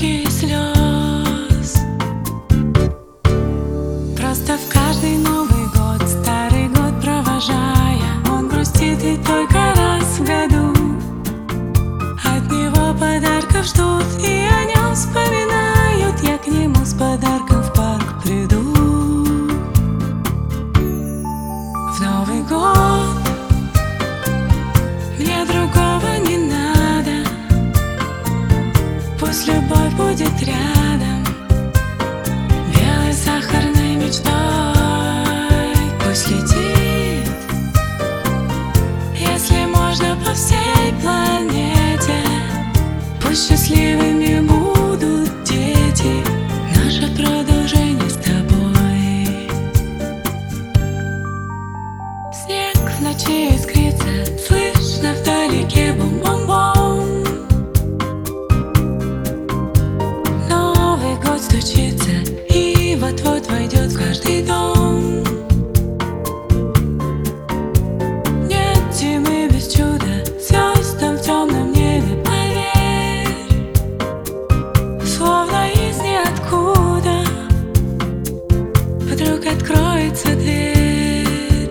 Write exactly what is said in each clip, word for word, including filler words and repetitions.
дорожки слез. Просто в каждый Новый год, старый год провожая, он грустит и только раз в году. От него подарков ждут и о нем вспоминают. Я к нему с подарком в парк приду. В Новый год мне другого не надо, пусть любовь будет рядом, белой сахарной мечтой. Пусть летит, если можно, по всей планете. Пусть счастливыми будут дети, наше продолжение с тобой. Снег в ночи искрится, слышно вдалеке бум-бум-бум. Новый год стучится и вот-вот войдет в каждый дом. Нет зимы без чуда, звездам в темном небе поверь. Словно из ниоткуда вдруг откроется дверь.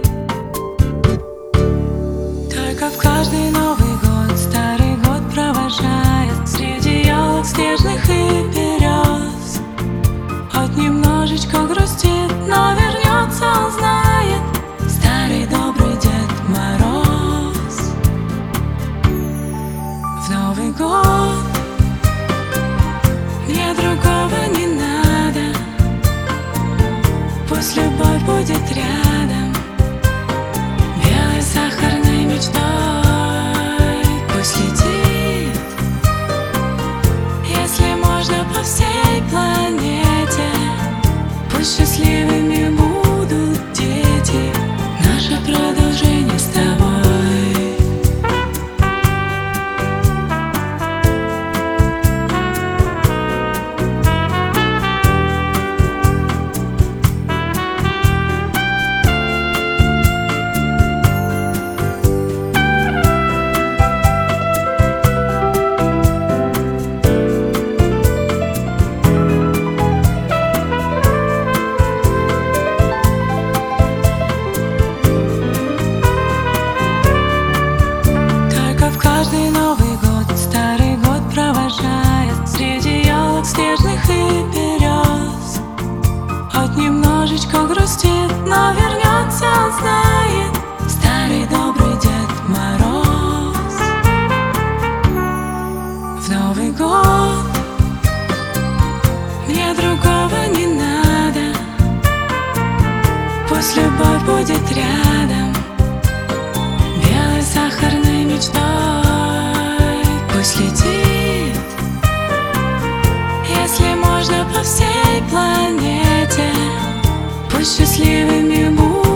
Только в каждый Новый год, старый год провожая, среди елок снежных и берез, хоть немножечко грустит, но вернется, он знает, старый добрый Дед Мороз. В Новый год мне другого не надо, пусть любовь будет рядом, белой сахарной мечтой. Пусть летит, если можно, по всей планете. Пусть счастливыми будут дети, наше продолжение с тобой. Каждый Новый год, старый год провожая, среди елок снежных и берез, хоть немножечко грустит, но вернется, он знает, старый добрый Дед Мороз. В Новый год мне другого не надо, пусть любовь будет рядом, белой сахарной мечтой. Пусть летит, если можно, по всей планете. Пусть счастливыми будут